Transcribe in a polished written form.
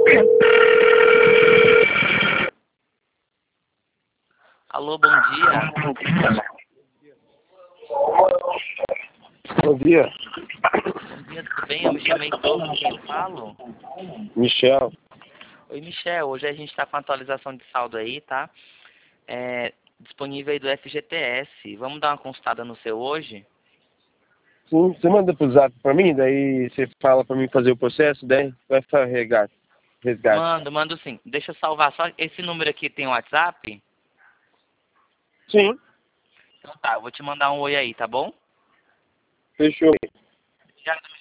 Alô, bom dia. Bom dia. Bom dia, tudo bem? Eu me chamei Heitor, com quem eu falo? Michel. Oi, Michel. Hoje a gente está com a atualização de saldo aí, tá? Disponível aí do FGTS. Vamos dar uma consultada no seu hoje? Sim, você manda pro zap pra mim, daí você fala pra mim fazer o processo, daí vai fazer resgate. Mando sim. Deixa eu salvar só esse número aqui, tem o WhatsApp? Sim, Então tá, eu vou te mandar um oi aí, tá bom? fechou. Obrigado,